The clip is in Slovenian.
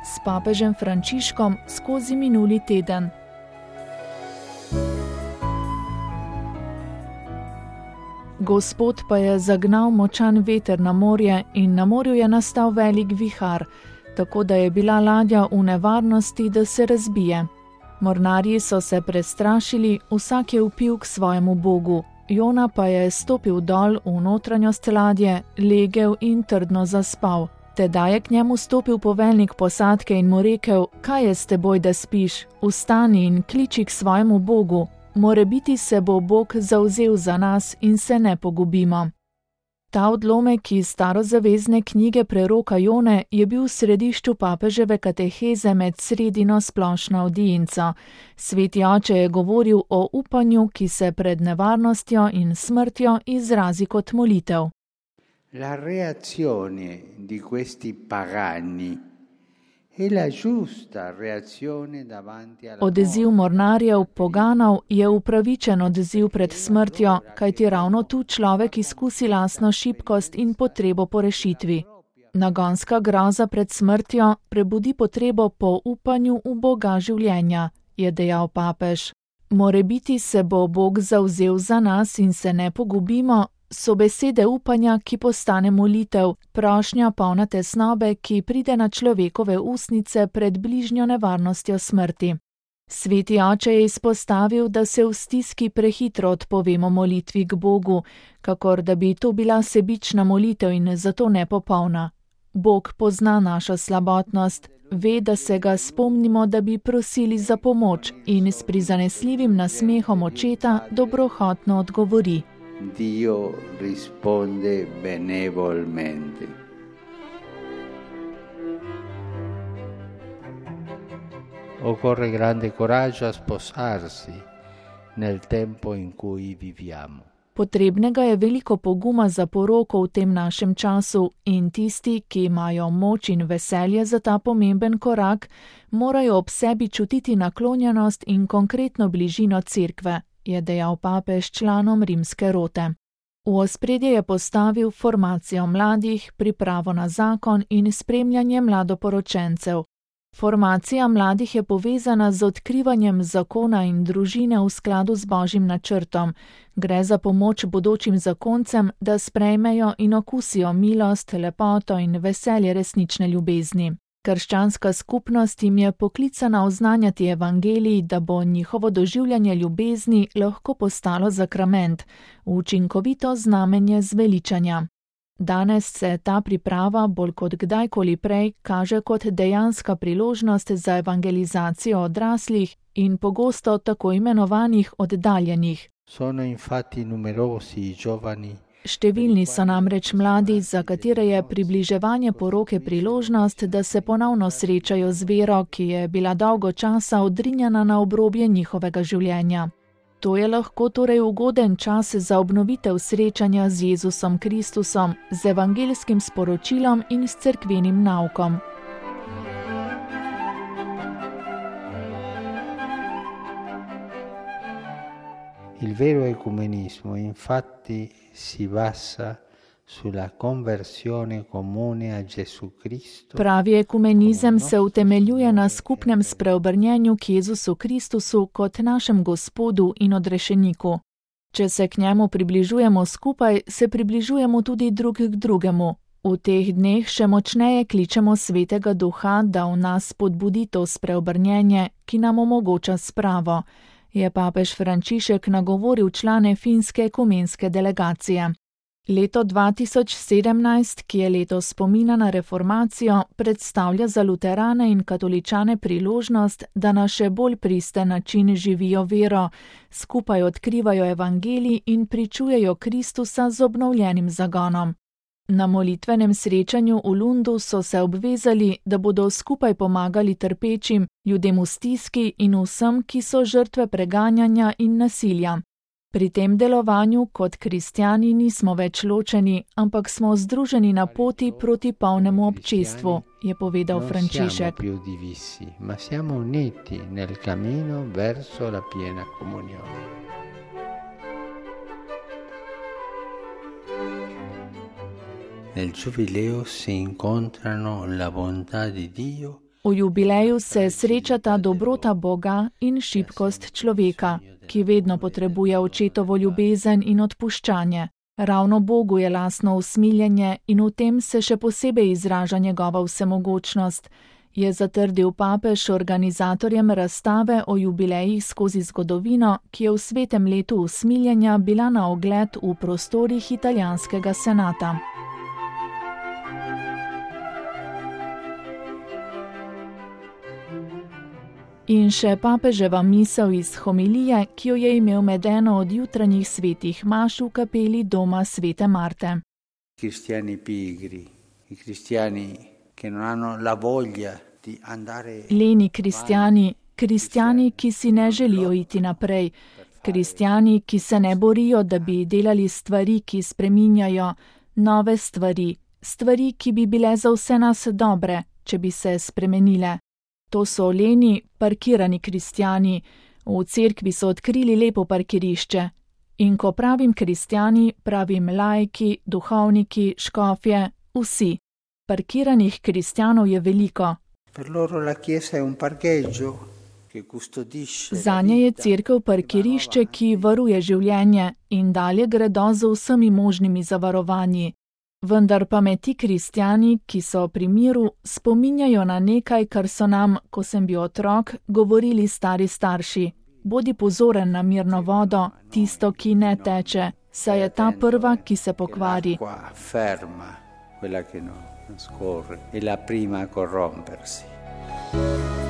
s papežem Frančiškom skozi minuli teden. Gospod pa je zagnal močan veter na morje in na morju je nastal velik vihar, tako da je bila ladja v nevarnosti, da se razbije. Mornarji so se prestrašili, vsak je vpil k svojemu bogu. Jona pa je stopil dol v notranjost ladje, legel in trdno zaspal. Tedaj je k njemu stopil poveljnik posadke in mu rekel: kaj je s teboj, da spiš? Vstani in kliči k svojemu bogu. Morebiti se bo Bog zavzel za nas in se ne pogubimo. Ta odlomek iz starozavezne knjige preroka Jone je bil v središču papeževe kateheze med sredino splošno avdienco. Sveti oče je govoril o upanju, ki se pred nevarnostjo in smrtjo izrazi kot molitev. La reazione di questi pagani è la giusta reazione davanti alla Odziv mornarjev, poganov, je upravičen odziv pred smrtjo, kajti ravno tu človek izkusi lastno šibkost in potrebo po rešitvi. Nagonska groza pred smrtjo prebudi potrebo po upanju v Boga življenja, je dejal papež. Morebiti se bo Bog zavzel za nas in se ne pogubimo, so besede upanja, ki postane molitev, prošnja polna tesnobe, ki pride na človekove ustnice pred bližnjo nevarnostjo smrti. Sveti oče je izpostavil, da se v stiski prehitro odpovemo molitvi k Bogu, kakor da bi to bila sebična molitev in zato nepopolna. Bog pozna našo slabotnost, ve, da se ga spomnimo, da bi prosili za pomoč in s prizanesljivim nasmehom očeta dobrohotno odgovori. Dio risponde benevolmente. Occorre grande coraggio a sposarsi nel tempo in cui viviamo. Potrebnega je veliko poguma za poroko v tem našem času in tisti, ki imajo moč in veselje za ta pomemben korak, morajo ob sebi čutiti naklonjenost in konkretno bližino cerkve, je dejal papež članom rimske rote. V ospredje je postavil formacijo mladih, pripravo na zakon in spremljanje mladoporočencev. Formacija mladih je povezana z odkrivanjem zakona in družine v skladu z Božjim načrtom. Gre za pomoč bodočim zakoncem, da sprejmejo in okusijo milost, lepoto in veselje resnične ljubezni. Krščanska skupnost jim je poklicana oznanjati evangelij, da bo njihovo doživljanje ljubezni lahko postalo zakrament, učinkovito znamenje zveličanja. Danes se ta priprava bolj kot kdajkoli prej kaže kot dejanska priložnost za evangelizacijo odraslih in pogosto tako imenovanih oddaljenih. Sono infatti numerosi i giovani. Številni so namreč mladi, za katere je približevanje poroke priložnost, da se ponovno srečajo z vero, ki je bila dolgo časa odrinjena na obrobje njihovega življenja. To je lahko torej ugoden čas za obnovitev srečanja z Jezusom Kristusom, z evangelskim sporočilom in s cerkvenim naukom. Il vero ecumenismo infatti si basa sulla conversione comune a Gesù Cristo. Pravi ekumenizem se utemeljuje na skupnem spreobrnjenju k Jezusu Kristusu kot našem Gospodu in odrešeniku. Če se k njemu približujemo skupaj, se približujemo tudi drug k drugemu. V teh dneh še močneje kličemo Svetega Duha, da v nas spodbudi to spreobrnjenje, ki nam omogoča spravo, je papež Frančišek nagovoril člane finske ekumenske delegacije. Leto 2017, ki je leto spomina na reformacijo, predstavlja za luterane in katoličane priložnost, da na še bolj pristen način živijo vero, skupaj odkrivajo evangelij in pričujejo Kristusa z obnovljenim zagonom. Na molitvenem srečanju v Lundu so se obvezali, da bodo skupaj pomagali trpečim, ljudem v stiski in vsem, ki so žrtve preganjanja in nasilja. Pri tem delovanju kot kristjani nismo več ločeni, ampak smo združeni na poti proti polnemu občestvu, je povedal Frančišek. Ma siamo uniti nel cammino verso la piena comunione. Nel Giubileo si incontrano la bontà di Dio V jubileju se srečata dobrota Boga in šibkost človeka, ki vedno potrebuje očetovo ljubezen in odpuščanje. Ravno Bogu je lastno usmiljenje in v tem se še posebej izraža njegova vsemogočnost, je zatrdil papež organizatorjem razstave o jubilejih skozi zgodovino, ki je v svetem letu usmiljenja bila na ogled v prostorih italijanskega senata. In še papeževa misel iz homilije, ki jo je imel med eno od jutranjih svetih maš v kapeli doma svete Marte. Cristiani pigri, i cristiani che non hanno la voglia di andare. Leni kristjani, ki si ne želijo iti naprej, kristjani, ki se ne borijo, da bi delali stvari, ki spreminjajo, nove stvari, ki bi bile za vse nas dobre, če bi se spremenile. To so leni, parkirani kristjani. V cerkvi so odkrili lepo parkirišče. In ko pravim kristjani, pravim laiki, duhovniki, škofje, vsi. Parkiranih kristjanov je veliko. Zanje je cerkev parkirišče, ki varuje življenje in dalje gredo z vsemi možnimi zavarovanji. Vendar pa me ti kristjani, ki so pri miru, spominjajo na nekaj, kar so nam, ko sem bil otrok, govorili stari starši. Bodi pozoren na mirno vodo, tisto, ki ne teče, saj je ta prva, ki se pokvari. Quella che non scorre, è la prima a corrompersi.